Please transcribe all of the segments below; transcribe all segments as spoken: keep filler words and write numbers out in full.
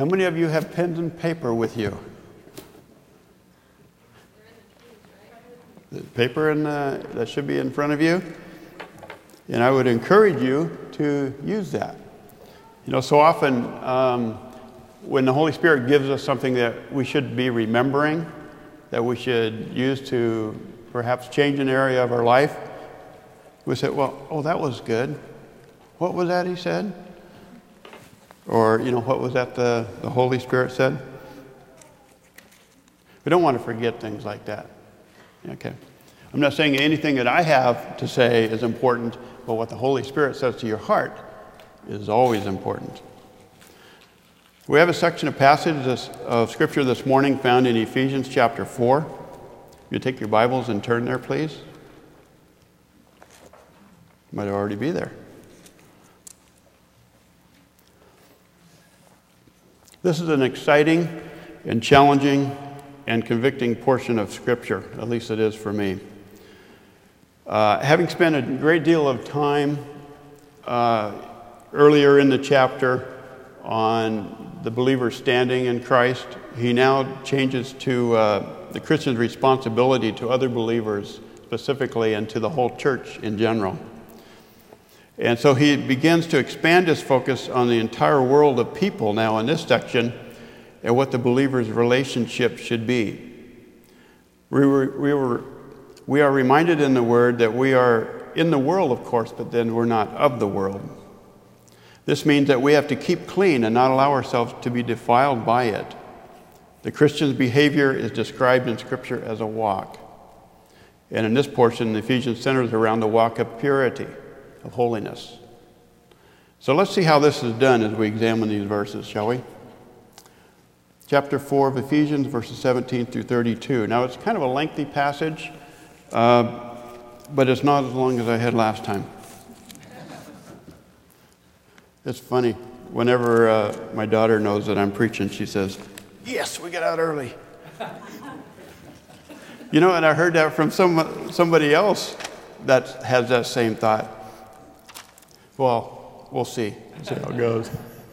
How many of you have pens and paper with you? The paper in the, that should be in front of you. And I would encourage you to use that. You know, so often um, when the Holy Spirit gives us something that we should be remembering, that we should use to perhaps change an area of our life, we say, well, oh, that was good. What was that he said? Or, you know, what was that the, the Holy Spirit said? We don't want to forget things like that. Okay. I'm not saying anything that I have to say is important, but what the Holy Spirit says to your heart is always important. We have a section of passages of Scripture this morning found in Ephesians chapter four. You take your Bibles and turn there, please. Might already be there. This is an exciting and challenging and convicting portion of Scripture, at least it is for me. Uh, having spent a great deal of time uh, earlier in the chapter on the believer's standing in Christ, he now changes to uh, the Christian's responsibility to other believers specifically and to the whole church in general. And so he begins to expand his focus on the entire world of people now in this section and what the believer's relationship should be. We were, we were, we are reminded in the Word that we are in the world, of course, but then we're not of the world. This means that we have to keep clean and not allow ourselves to be defiled by it. The Christian's behavior is described in Scripture as a walk. And in this portion, Ephesians centers around the walk of purity, of holiness. So let's see how this is done as we examine these verses, shall we? Chapter four of Ephesians, verses seventeen through thirty-two. Now, it's kind of a lengthy passage, uh, but it's not as long as I had last time. It's funny. Whenever uh, my daughter knows that I'm preaching, she says, "Yes, we get out early." You know, and I heard that from some somebody else that has that same thought. Well, we'll see. We'll see how it goes.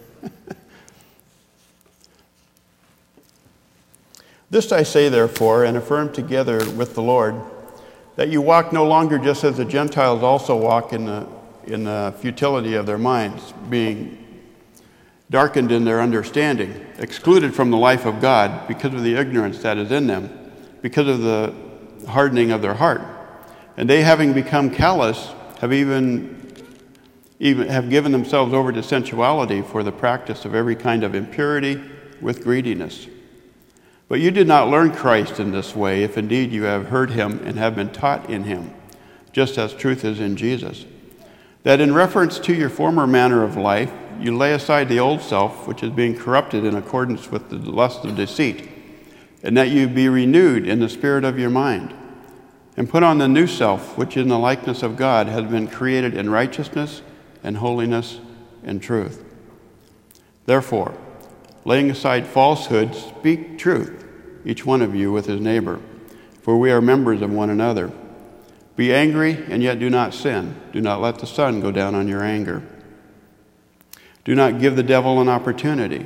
This I say, therefore, and affirm together with the Lord, that you walk no longer just as the Gentiles also walk in the, in the futility of their minds, being darkened in their understanding, excluded from the life of God because of the ignorance that is in them, because of the hardening of their heart. And they, having become callous, have even even have given themselves over to sensuality for the practice of every kind of impurity with greediness. But you did not learn Christ in this way, if indeed you have heard him and have been taught in him, just as truth is in Jesus, that in reference to your former manner of life, you lay aside the old self, which is being corrupted in accordance with the lust of deceit, and that you be renewed in the spirit of your mind, and put on the new self, which in the likeness of God has been created in righteousness and holiness and truth. Therefore, laying aside falsehood, speak truth, each one of you with his neighbor, for we are members of one another. Be angry and yet do not sin. Do not let the sun go down on your anger. Do not give the devil an opportunity.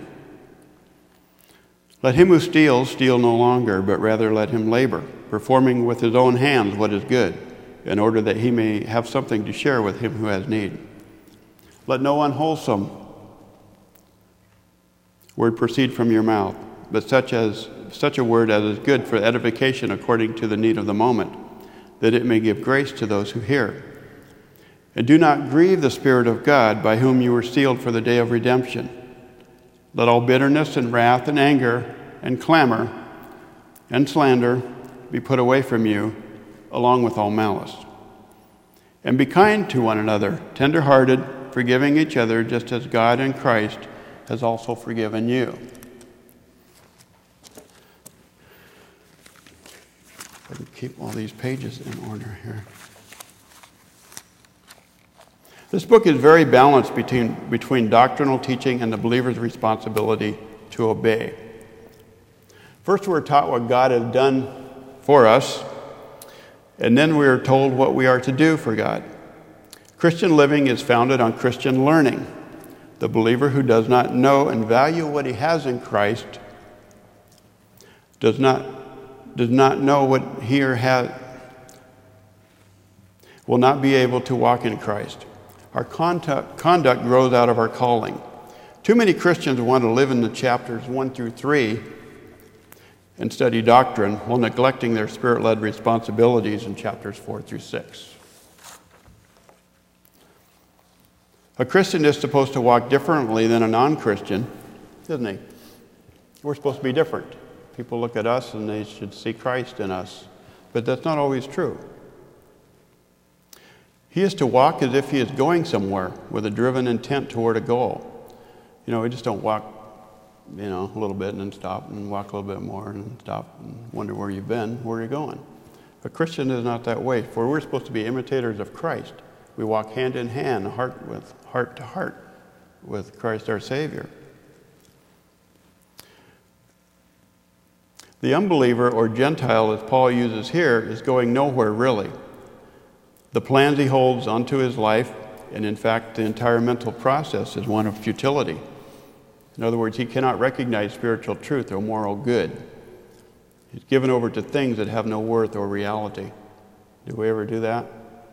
Let him who steals steal no longer, but rather let him labor, performing with his own hands what is good, in order that he may have something to share with him who has need. Let no unwholesome word proceed from your mouth, but such as such a word as is good for edification according to the need of the moment, that it may give grace to those who hear. And do not grieve the Spirit of God, by whom you were sealed for the day of redemption. Let all bitterness and wrath and anger and clamor and slander be put away from you, along with all malice. And be kind to one another, tender-hearted, forgiving each other, just as God in Christ has also forgiven you. I can keep all these pages in order here. This book is very balanced between, between doctrinal teaching and the believer's responsibility to obey. First, we're taught what God has done for us, and then we are told what we are to do for God. Christian living is founded on Christian learning. The believer who does not know and value what he has in Christ does not, does not know what he or has, will not be able to walk in Christ. Our conduct, conduct grows out of our calling. Too many Christians want to live in the chapters one through three and study doctrine while neglecting their spirit-led responsibilities in chapters four through six. A Christian is supposed to walk differently than a non-Christian, isn't he? We're supposed to be different. People look at us and they should see Christ in us, but that's not always true. He is to walk as if he is going somewhere with a driven intent toward a goal. You know, we just don't walk, you know, a little bit and then stop and walk a little bit more and stop and wonder where you've been, where you're going. A Christian is not that way, for we're supposed to be imitators of Christ. We walk hand in hand, heart with heart to heart with Christ our Savior. The unbeliever or Gentile, as Paul uses here, is going nowhere really. The plans he holds onto his life, and in fact the entire mental process, is one of futility. In other words, he cannot recognize spiritual truth or moral good. He's given over to things that have no worth or reality. Do we ever do that?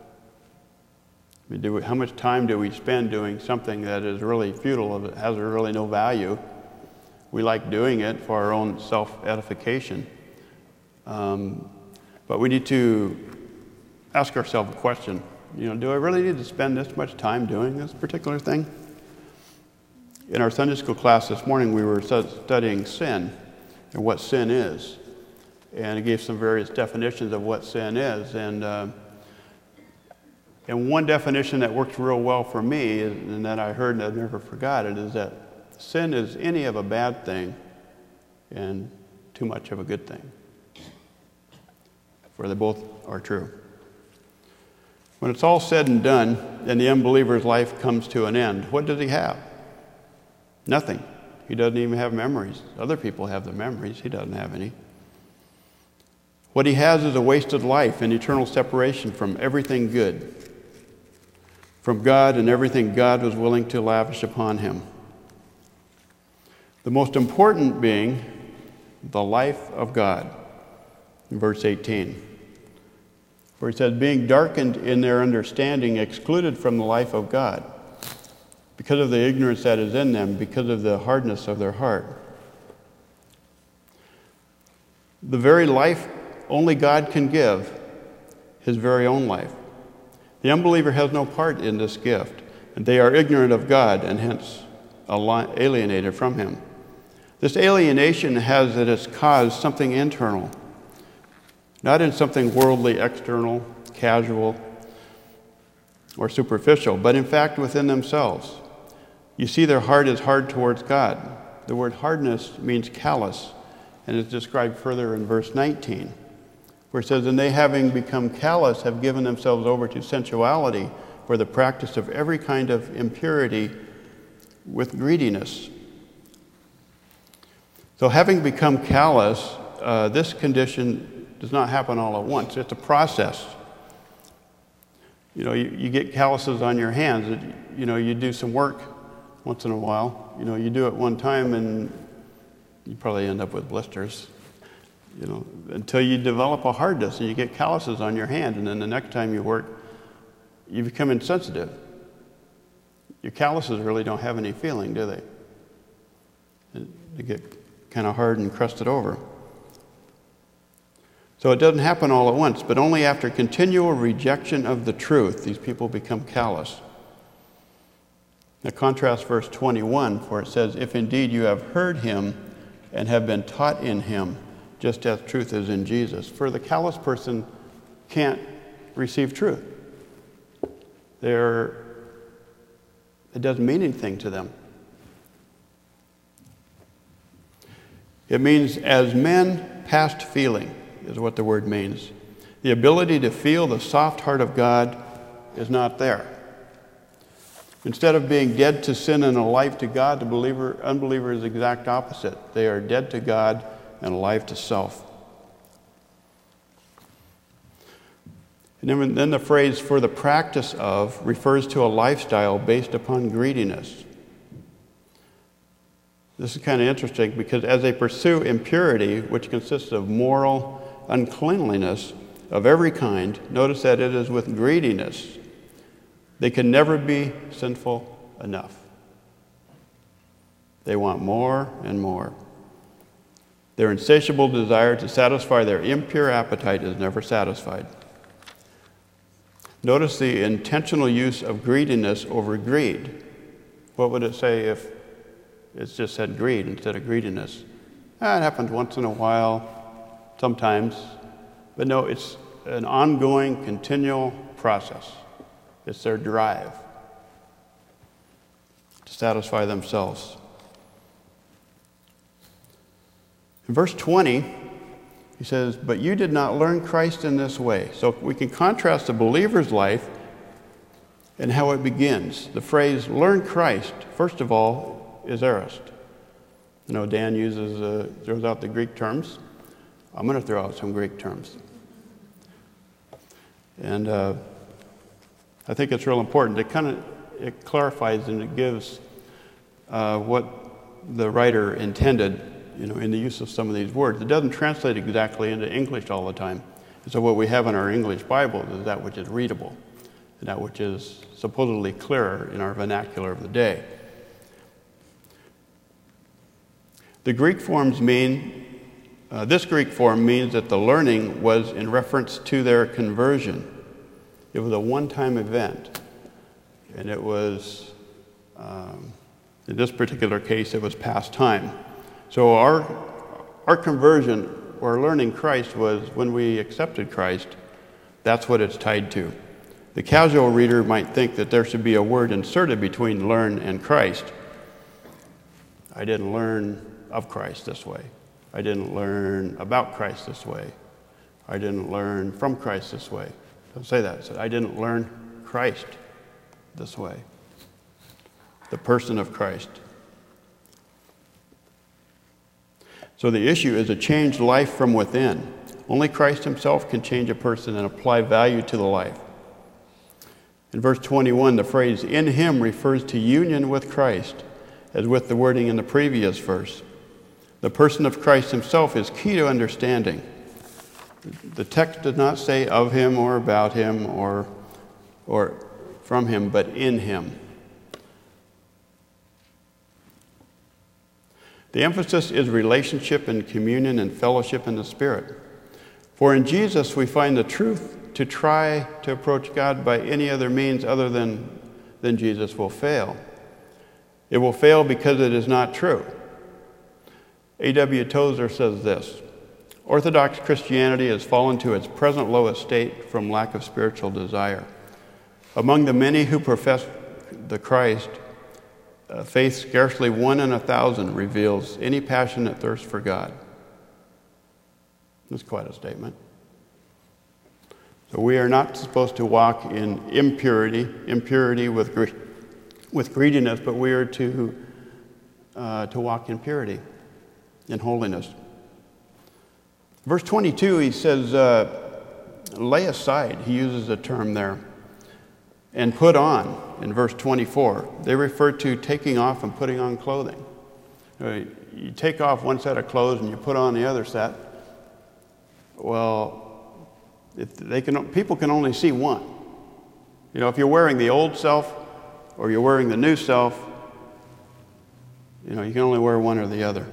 I mean, do we, how much time do we spend doing something that is really futile, that has really no value? We like doing it for our own self-edification. Um, but we need to ask ourselves a question. You know, do I really need to spend this much time doing this particular thing? In our Sunday school class this morning, we were studying sin and what sin is. And it gave some various definitions of what sin is. And, uh, and one definition that works real well for me, is, and that I heard and I've never forgot it, is that sin is any of a bad thing and too much of a good thing. For they both are true. When it's all said and done and the unbeliever's life comes to an end, what does he have? Nothing. He doesn't even have memories. Other people have the memories. He doesn't have any. What he has is a wasted life and eternal separation from everything good, from God and everything God was willing to lavish upon him. The most important being the life of God, in verse eighteen. Where he says, being darkened in their understanding, excluded from the life of God, because of the ignorance that is in them, because of the hardness of their heart. The very life only God can give, his very own life. The unbeliever has no part in this gift, and they are ignorant of God and hence alienated from him. This alienation has at its cause something internal, not in something worldly, external, casual, or superficial, but in fact within themselves. You see, their heart is hard towards God. The word hardness means callous, and is described further in verse nineteen, where it says, and they having become callous have given themselves over to sensuality for the practice of every kind of impurity with greediness. So having become callous, uh, this condition does not happen all at once. It's a process. You know, you, you get calluses on your hands. It, you know, you do some work once in a while. You know, you do it one time and you probably end up with blisters. You know, until you develop a hardness and you get calluses on your hand, and then the next time you work, you become insensitive. Your calluses really don't have any feeling, do they? They get kind of hard and crusted over. So it doesn't happen all at once, but only after continual rejection of the truth, these people become callous. Now contrast verse twenty-one, where it says, if indeed you have heard him and have been taught in him, just as truth is in Jesus. For the callous person can't receive truth. They're, it doesn't mean anything to them. It means as men past feeling is what the word means. The ability to feel the soft heart of God is not there. Instead of being dead to sin and alive to God, the believer, unbeliever is the exact opposite. They are dead to God and alive to self. And then, then the phrase for the practice of refers to a lifestyle based upon greediness. This is kind of interesting because as they pursue impurity, which consists of moral uncleanliness of every kind, notice that it is with greediness. They can never be sinful enough. They want more and more. Their insatiable desire to satisfy their impure appetite is never satisfied. Notice the intentional use of greediness over greed. What would it say if it just said greed instead of greediness? Ah, it happens once in a while, sometimes. But no, it's an ongoing, continual process. It's their drive to satisfy themselves. In verse twenty, he says, "But you did not learn Christ in this way." So we can contrast the believer's life and how it begins. The phrase, learn Christ, first of all, is aorist. You know, Dan uses, uh, throws out the Greek terms. I'm going to throw out some Greek terms. And uh, I think it's real important. It kind of it clarifies and it gives uh, what the writer intended, you know, in the use of some of these words. It doesn't translate exactly into English all the time. And so what we have in our English Bible is that which is readable, and that which is supposedly clearer in our vernacular of the day. The Greek forms mean, uh, this Greek form means that the learning was in reference to their conversion. It was a one-time event, and it was, um, in this particular case, it was past time. So our, our conversion, or learning Christ, was when we accepted Christ. That's what it's tied to. The casual reader might think that there should be a word inserted between learn and Christ. I didn't learn of Christ this way. I didn't learn about Christ this way. I didn't learn from Christ this way. Don't say that. Say, I didn't learn Christ this way. The person of Christ. So the issue is a changed life from within. Only Christ himself can change a person and apply value to the life. In verse twenty-one, the phrase "in him" refers to union with Christ, as with the wording in the previous verse. The person of Christ himself is key to understanding. The text does not say of him or about him or, or from him, but in him. The emphasis is relationship and communion and fellowship in the Spirit. For in Jesus we find the truth. To try to approach God by any other means other than, than Jesus will fail. It will fail because it is not true. A W Tozer says this: Orthodox Christianity has fallen to its present low estate from lack of spiritual desire. Among the many who profess the Christ, uh, faith scarcely one in a thousand reveals any passionate thirst for God. That's quite a statement. So we are not supposed to walk in impurity, impurity with, gre- with greediness, but we are to, uh, to walk in purity, in holiness. Verse twenty-two, he says, uh, lay aside, he uses a term there, and put on, in verse twenty-four. They refer to taking off and putting on clothing. You take off one set of clothes and you put on the other set. Well, if they can, people can only see one. You know, if you're wearing the old self or you're wearing the new self, you know, you can only wear one or the other.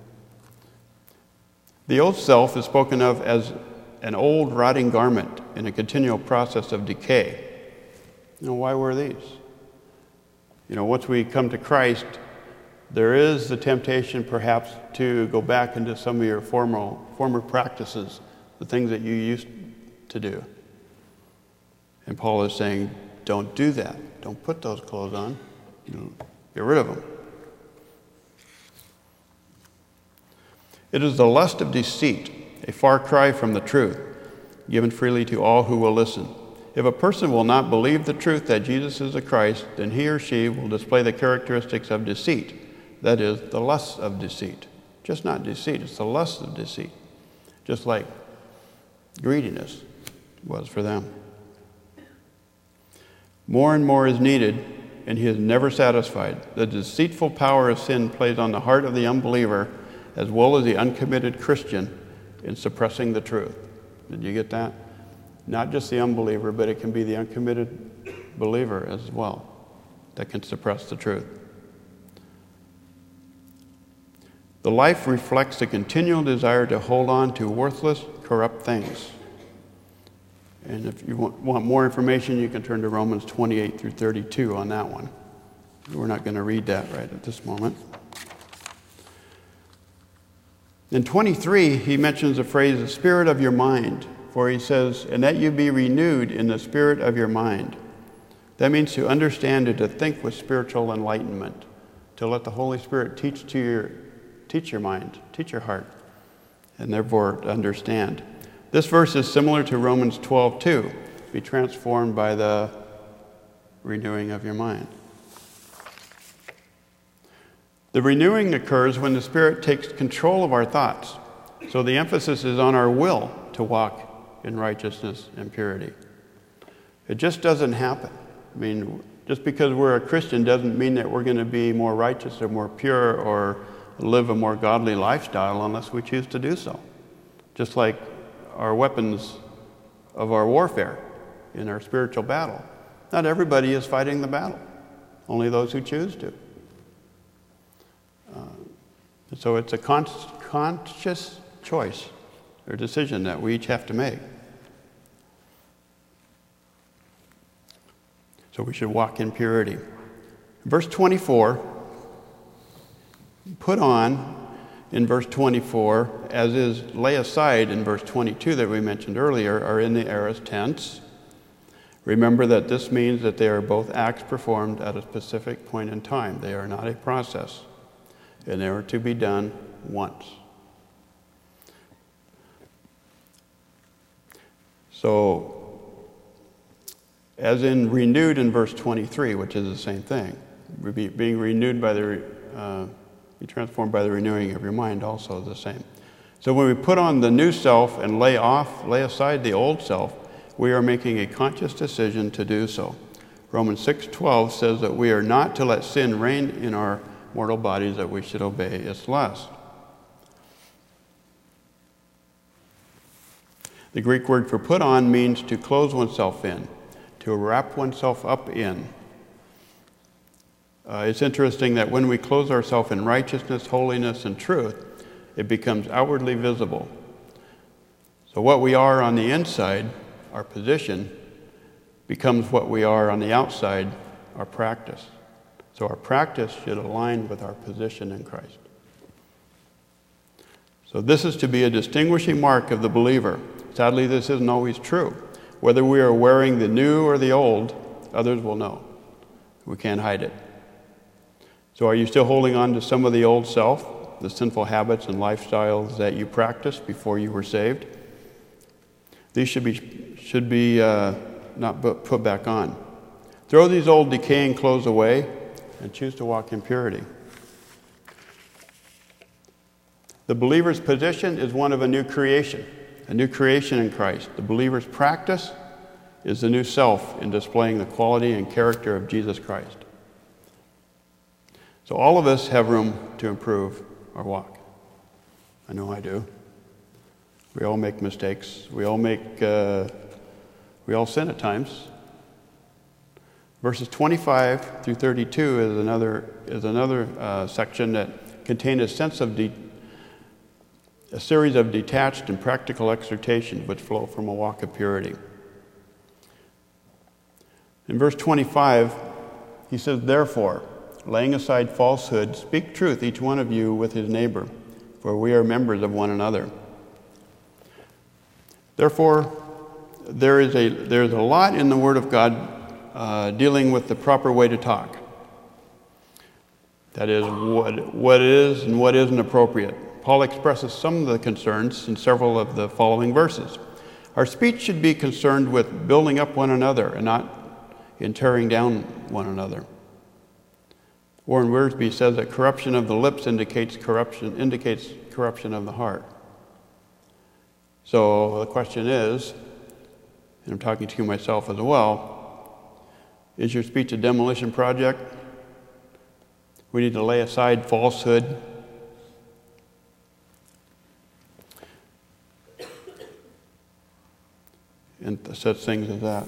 The old self is spoken of as an old rotting garment in a continual process of decay. You know, why wear these? You know, once we come to Christ, there is the temptation perhaps to go back into some of your former, former practices, the things that you used to do. And Paul is saying, don't do that. Don't put those clothes on. You know, get rid of them. It is the lust of deceit, a far cry from the truth, given freely to all who will listen. If a person will not believe the truth that Jesus is the Christ, then he or she will display the characteristics of deceit. That is, the lust of deceit. Just not deceit, it's the lust of deceit. Just like greediness was for them. More and more is needed and he is never satisfied. The deceitful power of sin plays on the heart of the unbeliever as well as the uncommitted Christian in suppressing the truth. Did you get that? Not just the unbeliever, but it can be the uncommitted believer as well that can suppress the truth. The life reflects a continual desire to hold on to worthless, corrupt things. And if you want more information, you can turn to Romans twenty-eight through thirty-two on that one. We're not going to read that right at this moment. In twenty-three, he mentions the phrase, the spirit of your mind, for he says, and that you be renewed in the spirit of your mind. That means to understand and to think with spiritual enlightenment, to let the Holy Spirit teach to your, teach your mind, teach your heart, and therefore to understand. This verse is similar to Romans twelve two, be transformed by the renewing of your mind. The renewing occurs when the Spirit takes control of our thoughts. So the emphasis is on our will to walk in righteousness and purity. It just doesn't happen. I mean, just because we're a Christian doesn't mean that we're going to be more righteous or more pure or live a more godly lifestyle unless we choose to do so. Just like our weapons of our warfare in our spiritual battle. Not everybody is fighting the battle. Only those who choose to. Uh, so it's a con- conscious choice or decision that we each have to make. So we should walk in purity. Verse twenty-four, put on in verse twenty-four, as is lay aside in verse twenty-two that we mentioned earlier, are in the aorist tense. Remember that this means that they are both acts performed at a specific point in time. They are not a process, and they are to be done once. So, as in renewed in verse twenty-three, which is the same thing, being renewed by the, uh, be transformed by the renewing of your mind, also the same. So when we put on the new self and lay off, lay aside the old self, we are making a conscious decision to do so. Romans six twelve says that we are not to let sin reign in our mortal bodies, that we should obey its lust. The Greek word for put on means to close oneself in, to wrap oneself up in. Uh, it's interesting that when we clothe ourselves in righteousness, holiness, and truth, it becomes outwardly visible. So what we are on the inside, our position, becomes what we are on the outside, our practice. So our practice should align with our position in Christ. So this is to be a distinguishing mark of the believer. Sadly, this isn't always true. Whether we are wearing the new or the old, others will know. We can't hide it. So are you still holding on to some of the old self, the sinful habits and lifestyles that you practiced before you were saved? These should be, should be uh, not put back on. Throw these old decaying clothes away and choose to walk in purity. The believer's position is one of a new creation, a new creation in Christ. The believer's practice is the new self in displaying the quality and character of Jesus Christ. So all of us have room to improve our walk. I know I do. We all make mistakes. We all make, uh, we all sin at times. Verses twenty-five through thirty-two is another is another uh, section that contains a sense of de- a series of detached and practical exhortations which flow from a walk of purity. In verse twenty-five, he says, "Therefore, laying aside falsehood, speak truth, each one of you with his neighbor, for we are members of one another." Therefore, there is a there's a lot in the Word of God uh, dealing with the proper way to talk. That is, what what is and what isn't appropriate. Paul expresses some of the concerns in several of the following verses. Our speech should be concerned with building up one another and not in tearing down one another. Warren Wiersbe says that corruption of the lips indicates corruption indicates corruption of the heart. So the question is, and I'm talking to myself as well, Is your speech a demolition project? We need to lay aside falsehood. And such things as that.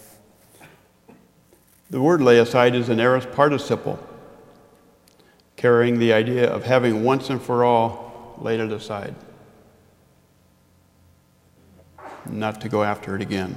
The word lay aside is an aorist participle, carrying the idea of having once and for all laid it aside, not to go after it again.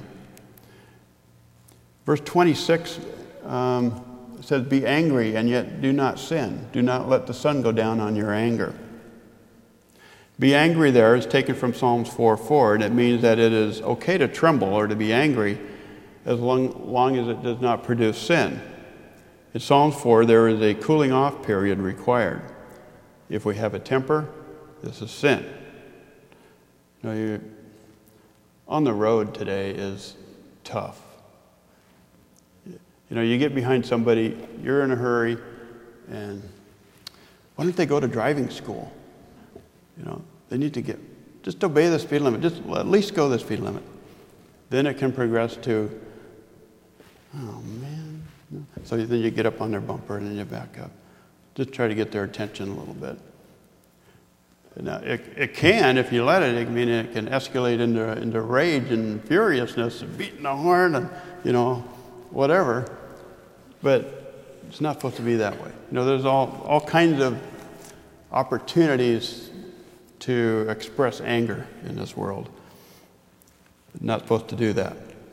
Verse twenty-six um, says, be angry and yet do not sin. Do not let the sun go down on your anger. Be angry there is taken from Psalms four four, and it means that it is okay to tremble or to be angry as long, long as it does not produce sin. In Psalms four, there is a cooling off period required. If we have a temper, this is sin. You know, you, on the road today is tough. You know, you get behind somebody, you're in a hurry, and why don't they go to driving school? You know, they need to get, just obey the speed limit. Just at least go the speed limit. Then it can progress to, oh man. So then you get up on their bumper and then you back up. Just try to get their attention a little bit. Now, it, it can, if you let it, I mean, it can escalate into, into rage and furiousness and beating the horn and, you know, whatever. But it's not supposed to be that way. You know, there's all, all kinds of opportunities to express anger in this world. Not supposed to do that.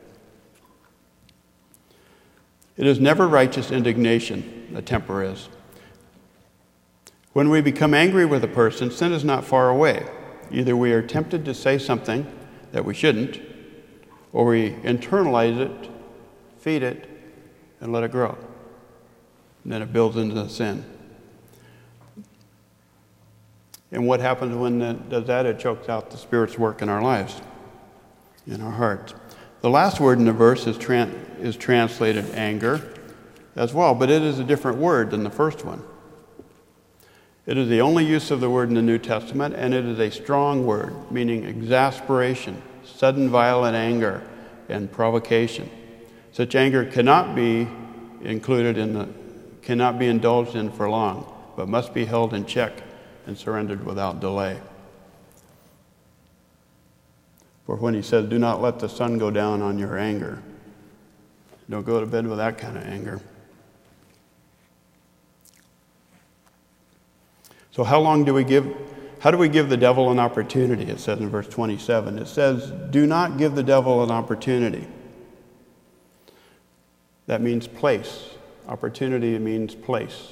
It is never righteous indignation, a temper is. When we become angry with a person, sin is not far away. Either we are tempted to say something that we shouldn't, or we internalize it, feed it, and let it grow. And then it builds into sin. And what happens when it does that? It chokes out the Spirit's work in our lives, in our hearts. The last word in the verse is, tran- is translated anger as well, but it is a different word than the first one. It is the only use of the word in the New Testament, and it is a strong word, meaning exasperation, sudden violent anger, and provocation. Such anger cannot be included in the, cannot be indulged in for long, but must be held in check and surrendered without delay. For when he says, do not let the sun go down on your anger, don't go to bed with that kind of anger. So how long do we give, how do we give the devil an opportunity? It says in verse twenty-seven. It says, do not give the devil an opportunity. That means place. Opportunity means place.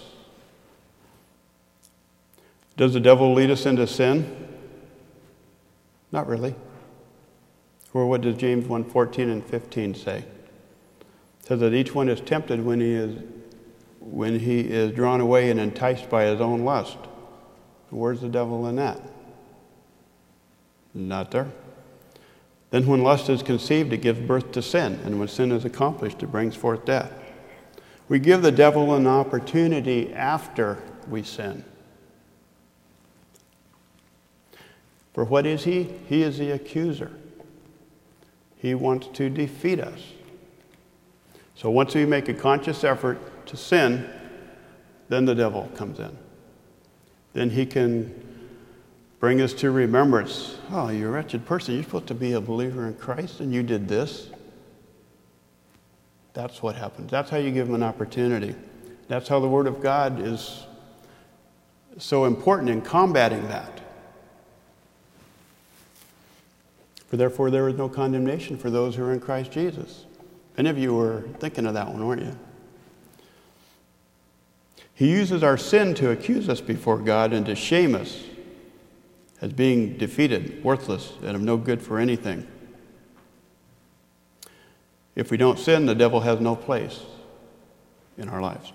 Does the devil lead us into sin? Not really. Or what does James one fourteen and fifteen say? It says that each one is tempted when he is, when he is drawn away and enticed by his own lust. Where's the devil in that? Not there. Then when lust is conceived, it gives birth to sin. And when sin is accomplished, it brings forth death. We give the devil an opportunity after we sin. For what is he? He is the accuser. He wants to defeat us. So once we make a conscious effort to sin, then the devil comes in. Then he can bring us to remembrance. Oh, you wretched person, you're supposed to be a believer in Christ, and you did this. That's what happens. That's how you give him an opportunity. That's how the Word of God is so important in combating that. For therefore there is no condemnation for those who are in Christ Jesus. Many of you were thinking of that one, weren't you? He uses our sin to accuse us before God and to shame us as being defeated, worthless, and of no good for anything. If we don't sin, the devil has no place in our lives.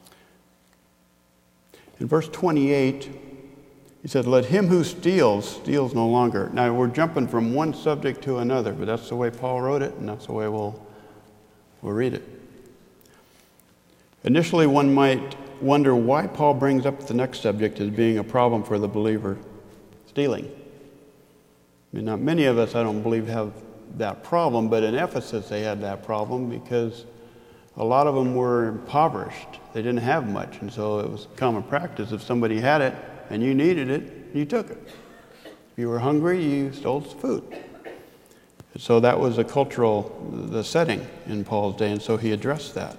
In verse twenty-eight, he said, let him who steals, steals no longer. Now, we're jumping from one subject to another, but that's the way Paul wrote it, and that's the way we'll, we'll read it. Initially, one might wonder why Paul brings up the next subject as being a problem for the believer, stealing. I mean, not many of us, I don't believe, have that problem, but in Ephesus they had that problem because a lot of them were impoverished. They didn't have much, and so it was common practice. If somebody had it and you needed it, you took it. If you were hungry, you stole food. And so that was a cultural, the setting in Paul's day, and so he addressed that.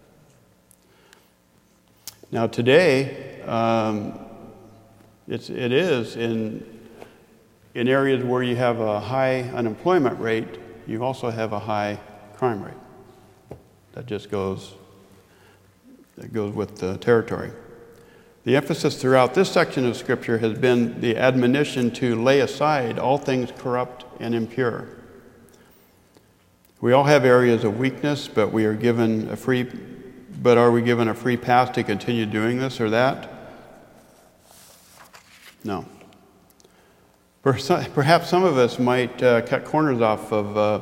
Now today, um, it's, it is in, in areas where you have a high unemployment rate, you also have a high crime rate. That just goes, that goes with the territory. The emphasis throughout this section of Scripture has been the admonition to lay aside all things corrupt and impure. We all have areas of weakness, but we are given a free, but are we given a free pass to continue doing this or that? No. Perhaps some of us might uh, cut corners off of, uh,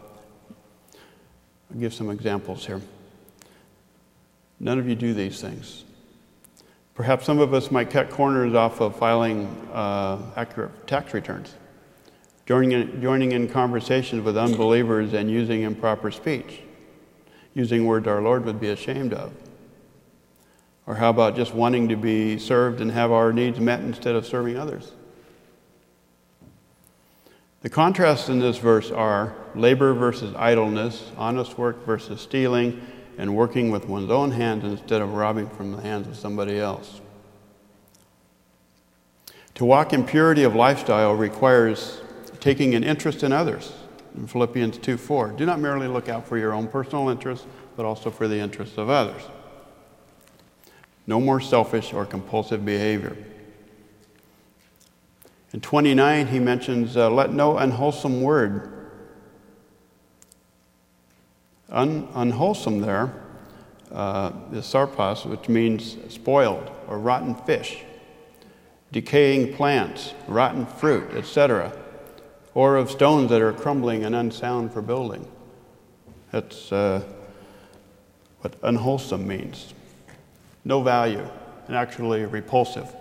I'll give some examples here. None of you do these things. Perhaps some of us might cut corners off of filing uh, accurate tax returns, joining in, joining in conversations with unbelievers and using improper speech, using words our Lord would be ashamed of. Or how about just wanting to be served and have our needs met instead of serving others? The contrasts in this verse are labor versus idleness, honest work versus stealing, and working with one's own hands instead of robbing from the hands of somebody else. To walk in purity of lifestyle requires taking an interest in others. In Philippians two four, do not merely look out for your own personal interests, but also for the interests of others. No more selfish or compulsive behavior. In twenty-nine, he mentions, uh, let no unwholesome word. Un- unwholesome there uh, is sarpas, which means spoiled or rotten fish, decaying plants, rotten fruit, et cetera, or of stones that are crumbling and unsound for building. That's uh, what unwholesome means. No value, and actually repulsive.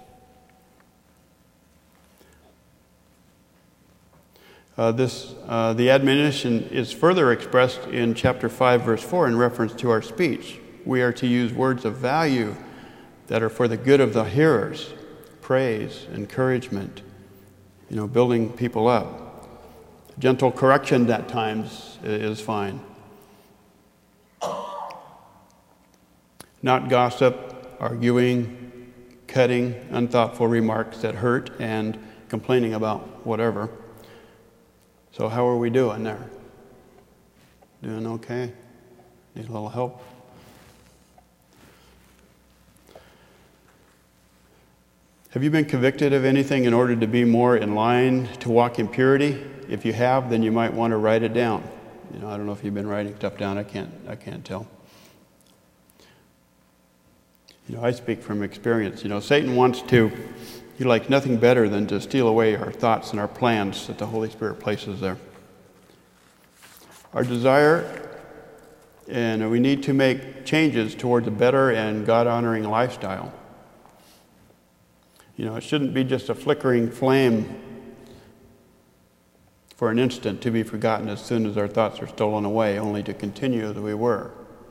Uh, this, uh, the admonition is further expressed in chapter five, verse four, in reference to our speech. We are to use words of value that are for the good of the hearers, praise, encouragement, you know, building people up. Gentle correction at times is fine. Not gossip, arguing, cutting, unthoughtful remarks that hurt, and complaining about whatever. So how are we doing there? Doing okay? Need a little help? Have you been convicted of anything in order to be more in line to walk in purity? If you have, then you might want to write it down. You know, I don't know if you've been writing stuff down. I can't. I can't tell. You know, I speak from experience. You know, Satan wants to. He likes nothing better than to steal away our thoughts and our plans that the Holy Spirit places there. Our desire, and we need to make changes towards a better and God-honoring lifestyle. You know, it shouldn't be just a flickering flame for an instant to be forgotten as soon as our thoughts are stolen away, only to continue as we were.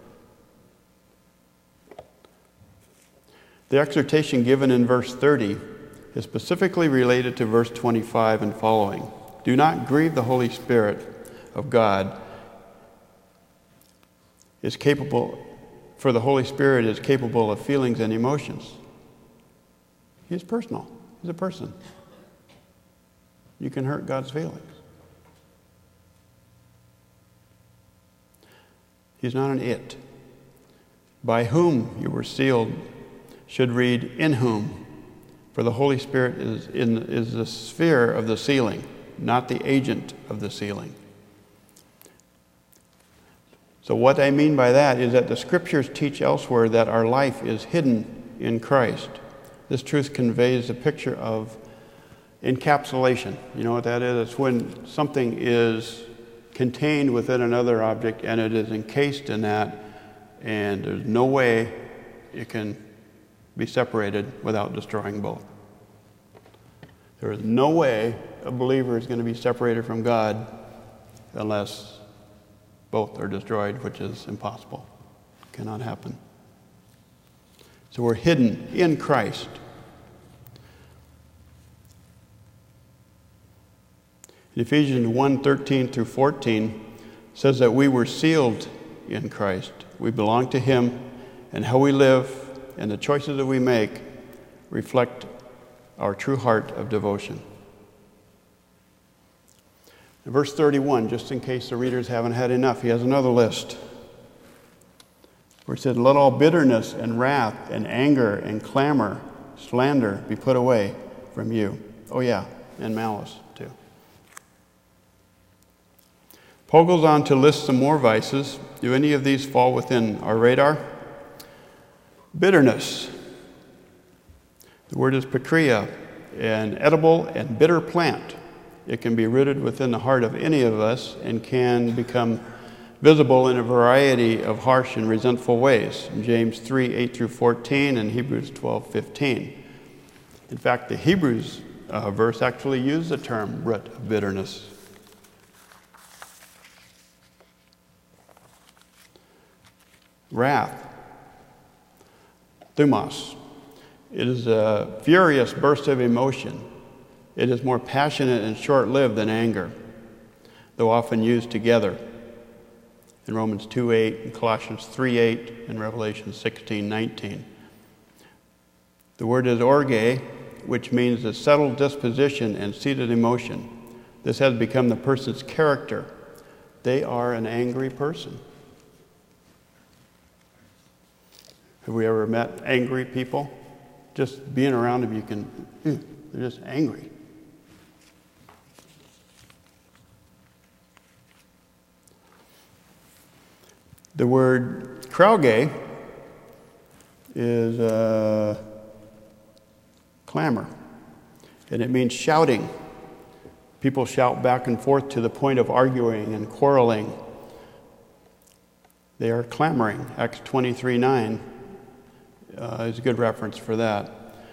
The exhortation given in verse thirty is specifically related to verse twenty-five and following. Do not grieve the Holy Spirit of God. Is capable, for the Holy Spirit is capable of feelings and emotions. He's personal. He's a person. You can hurt God's feelings. He's not an it. By whom you were sealed should read in whom. For the Holy Spirit is, in, is the sphere of the sealing, not the agent of the sealing. So what I mean by that is that the Scriptures teach elsewhere that our life is hidden in Christ. This truth conveys a picture of encapsulation. You know what that is? It's when something is contained within another object and it is encased in that, and there's no way it can be separated without destroying both. There is no way a believer is going to be separated from God unless both are destroyed, which is impossible. Cannot happen. So we're hidden in Christ. In Ephesians one, thirteen through fourteen says that we were sealed in Christ. We belong to Him, and how we live and the choices that we make reflect our true heart of devotion. In verse thirty-one, just in case the readers haven't had enough, he has another list where he said, "Let all bitterness and wrath and anger and clamor, slander be put away from you." Oh yeah, and malice too. Paul goes on to list some more vices. Do any of these fall within our radar? Bitterness. The word is pakria, an edible and bitter plant. It can be rooted within the heart of any of us and can become visible in a variety of harsh and resentful ways. In James three, eight through fourteen and Hebrews twelve, fifteen. In fact, the Hebrews uh, verse actually used the term root of bitterness. Wrath. Thumos. It is a furious burst of emotion. It is more passionate and short-lived than anger, though often used together. In Romans two eight, and Colossians three eight, and Revelation sixteen nineteen. The word is orge, which means a settled disposition and seated emotion. This has become the person's character. They are an angry person. Have we ever met angry people? Just being around them, you can, they're just angry. The word krauge is uh, clamor, and it means shouting. People shout back and forth to the point of arguing and quarreling. They are clamoring. Acts twenty-three nine uh, is a good reference for that.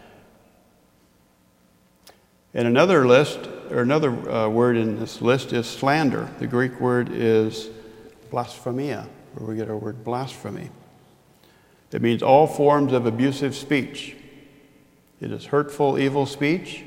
And another list, or another uh, word in this list is slander. The Greek word is blasphemia, where we get our word blasphemy. It means all forms of abusive speech. It is hurtful, evil speech,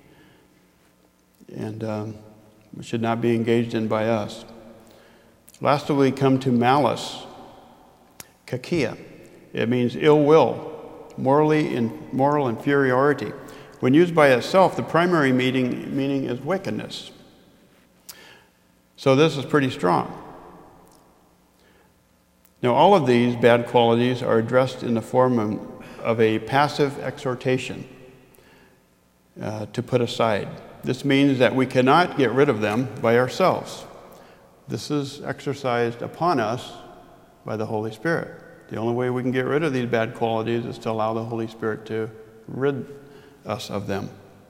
and um, it should not be engaged in by us. Lastly, we come to malice, kakia. It means ill will, morally in, moral inferiority. When used by itself, the primary meaning, meaning is wickedness. So this is pretty strong. Now, all of these bad qualities are addressed in the form of a passive exhortation uh, to put aside. This means that we cannot get rid of them by ourselves. This is exercised upon us by the Holy Spirit. The only way we can get rid of these bad qualities is to allow the Holy Spirit to rid us of them.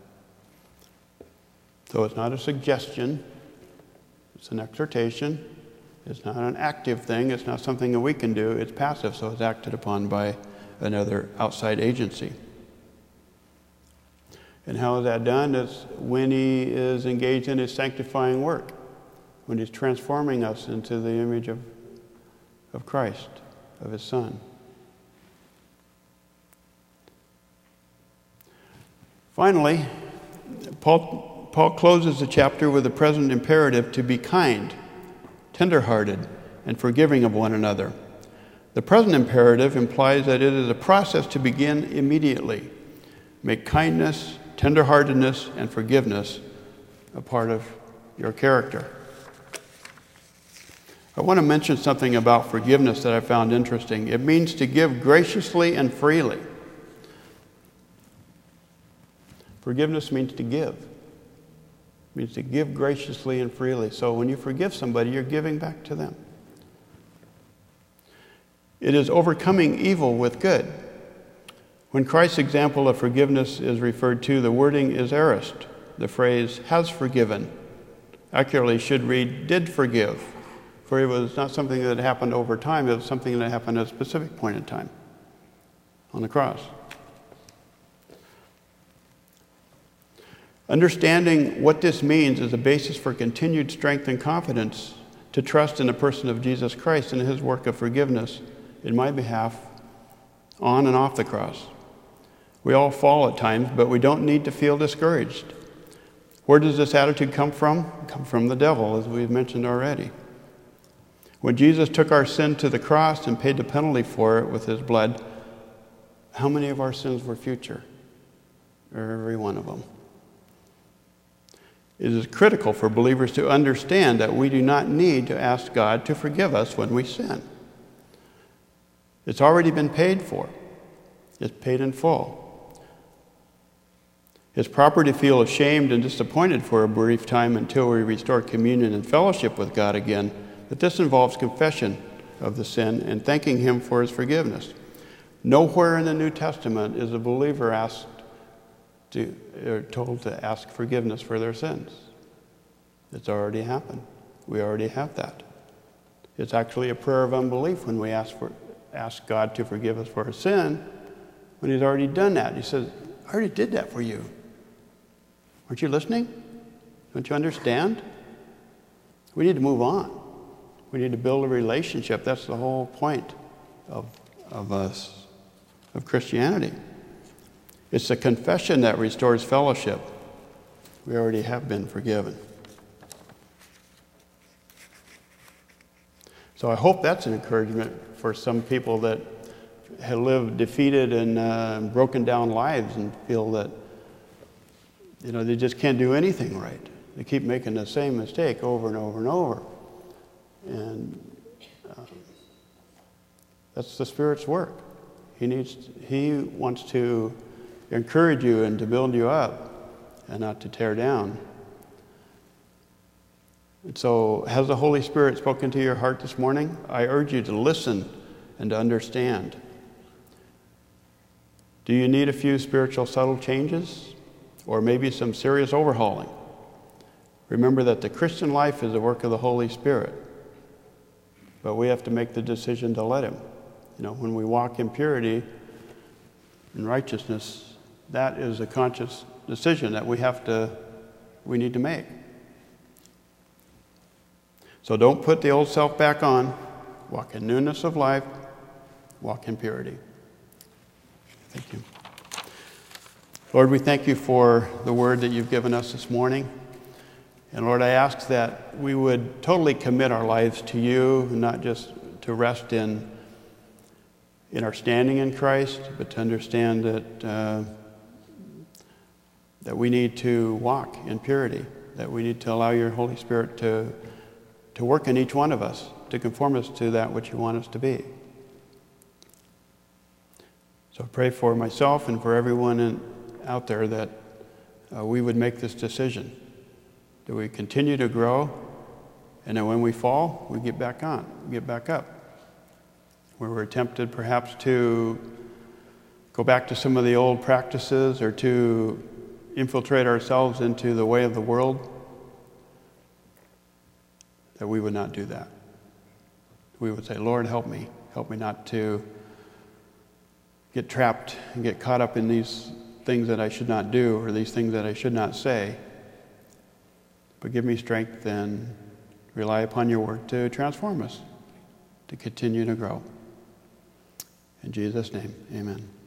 So it's not a suggestion, it's an exhortation. It's not an active thing. It's not something that we can do. It's passive, so it's acted upon by another outside agency. And how is that done? It's when he is engaged in his sanctifying work, when he's transforming us into the image of, of Christ, of his Son. Finally, Paul, Paul closes the chapter with a present imperative to be kind, tender-hearted, and forgiving of one another. The present imperative implies that it is a process to begin immediately. Make kindness, tender-heartedness, and forgiveness a part of your character. I want to mention something about forgiveness that I found interesting. It means to give graciously and freely. Forgiveness means to give. It means to give graciously and freely. So when you forgive somebody, you're giving back to them. It is overcoming evil with good. When Christ's example of forgiveness is referred to, the wording is aorist. The phrase has forgiven accurately should read did forgive, for it was not something that happened over time, it was something that happened at a specific point in time on the cross. Understanding what this means is a basis for continued strength and confidence to trust in the person of Jesus Christ and his work of forgiveness in my behalf on and off the cross. We all fall at times, but we don't need to feel discouraged. Where does this attitude come from? It comes from the devil, as we've mentioned already. When Jesus took our sin to the cross and paid the penalty for it with his blood, how many of our sins were future? Every one of them. It is critical for believers to understand that we do not need to ask God to forgive us when we sin. It's already been paid for. It's paid in full. It's proper to feel ashamed and disappointed for a brief time until we restore communion and fellowship with God again, but this involves confession of the sin and thanking him for his forgiveness. Nowhere in the New Testament is a believer asked to, or told to ask forgiveness for their sins. It's already happened. We already have that. It's actually a prayer of unbelief when we ask for ask God to forgive us for our sin, when he's already done that. He says, I already did that for you. Aren't you listening? Don't you understand? We need to move on. We need to build a relationship. That's the whole point of, of us, of Christianity. It's the confession that restores fellowship. We already have been forgiven. So I hope that's an encouragement for some people that have lived defeated and uh, broken down lives and feel that, you know, they just can't do anything right. They keep making the same mistake over and over and over. And uh, that's the Spirit's work. He needs, he wants to encourage you and to build you up and not to tear down. And so, has the Holy Spirit spoken to your heart this morning? I urge you to listen and to understand. Do you need a few spiritual subtle changes? Or maybe some serious overhauling? Remember that the Christian life is the work of the Holy Spirit. But we have to make the decision to let him. You know, when we walk in purity and righteousness, that is a conscious decision that we have to, we need to make. So don't put the old self back on. Walk in newness of life. Walk in purity. Thank you. Lord, we thank you for the word that you've given us this morning. And Lord, I ask that we would totally commit our lives to you, not just to rest in, in our standing in Christ, but to understand that, uh, that we need to walk in purity, that we need to allow your Holy Spirit to, to work in each one of us, to conform us to that which you want us to be. So I pray for myself and for everyone in, out there that uh, we would make this decision, that we continue to grow, and that when we fall, we get back on, we get back up. Where we're tempted perhaps to go back to some of the old practices or to infiltrate ourselves into the way of the world, that we would not do that. We would say, Lord, help me. Help me not to get trapped and get caught up in these things that I should not do or these things that I should not say. But give me strength and rely upon your word to transform us, to continue to grow. In Jesus' name, amen.